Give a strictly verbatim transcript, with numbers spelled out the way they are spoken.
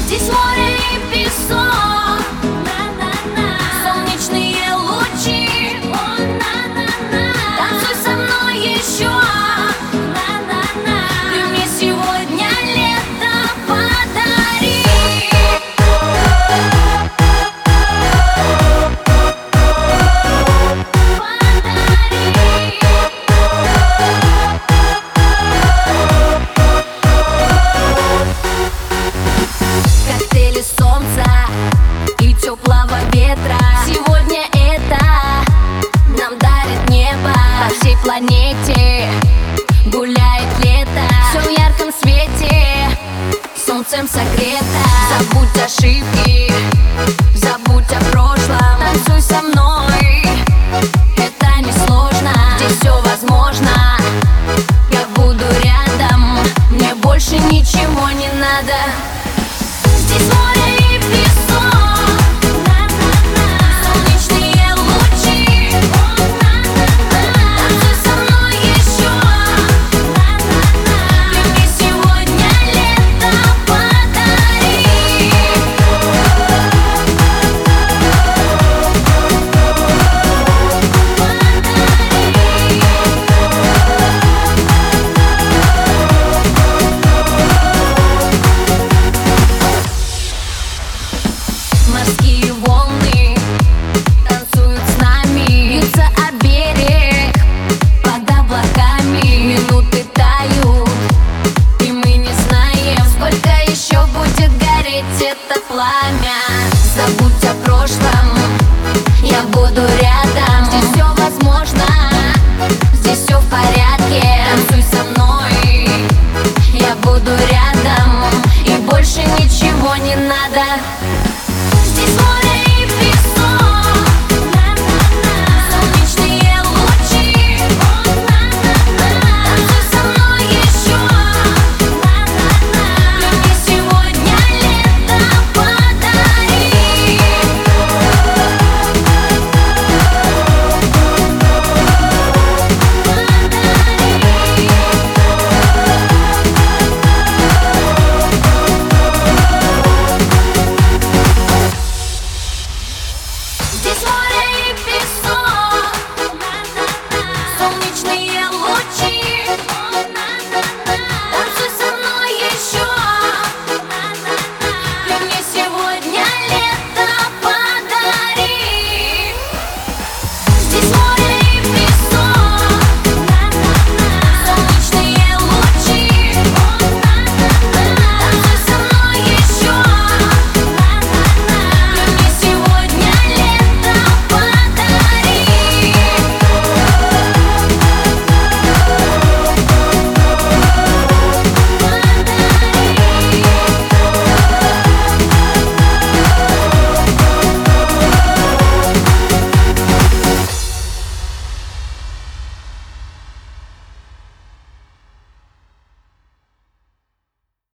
Здесь море и песок, солнечные лучи. Танцуй со мной еще, ты мне сегодня лето подари. Коктейли солнца и теплого ветра. Сегодня это нам дарит небо. По всей планете гуляет лето. Все в ярком свете, солнцем согрето. Забудь ошибки, забудь о прошлом. Танцуй со мной, это несложно. Здесь все возможно, я буду рядом. Мне больше ничего не надо.